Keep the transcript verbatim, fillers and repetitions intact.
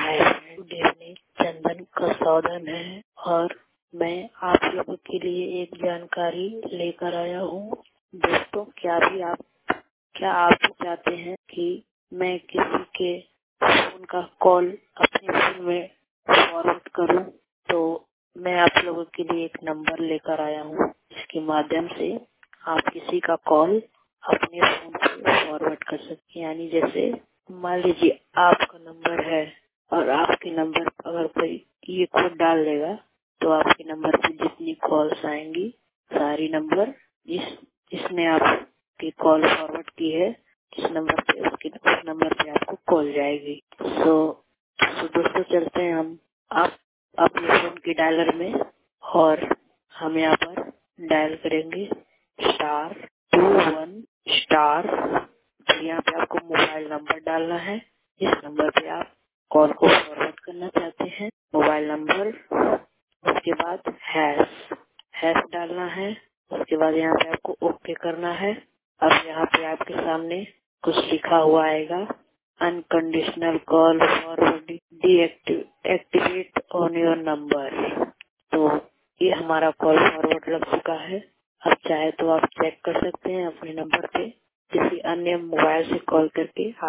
हाय friend, good evening. Chandan Kasaudhan है और मैं आप लोगों के लिए एक जानकारी लेकर आया हूँ। दोस्तों, क्या भी आप क्या आप भी चाहते हैं कि मैं किसी के फोन का कॉल अपने फोन में फॉरवर्ड करूं? तो मैं आप लोगों के लिए एक नंबर लेकर आया हूँ, जिसके माध्यम से आप किसी का कॉल अपने फोन पे फॉरवर्ड कर सकते हैं। यानी जैसे मान लीजिए आपका नंबर है और आपके नंबर पर अगर कोई ये कोड डाल देगा तो आपके नंबर पे जितनी कॉल्स आएंगी, सारी नंबर जिस जिसने आपकी कॉल फॉरवर्ड की है, जिस नंबर पे उसके उस नंबर पे आपको कॉल जाएगी। सो so, दोस्तों, चलते हैं हम आप अपने फोन के डायलर में और हम यहाँ पर डायल करेंगे स्टार टू वन स्टार। फिर यहाँ पे आपको मोबाइल नंबर डालना है, जिस नंबर पे आप कॉल को फॉरवर्ड करना चाहते हैं, मोबाइल नंबर। उसके बाद हैश हैश डालना है। उसके बाद यहाँ पे आपको ओके करना है। अब यहाँ पे आपके सामने कुछ लिखा हुआ आएगा, unconditional call forward deactivate on your number. तो ये हमारा कॉल फॉरवर्ड लग चुका है। अब चाहे तो आप चेक कर सकते हैं अपने नंबर पे किसी अन्य मोबाइल से कॉल करके।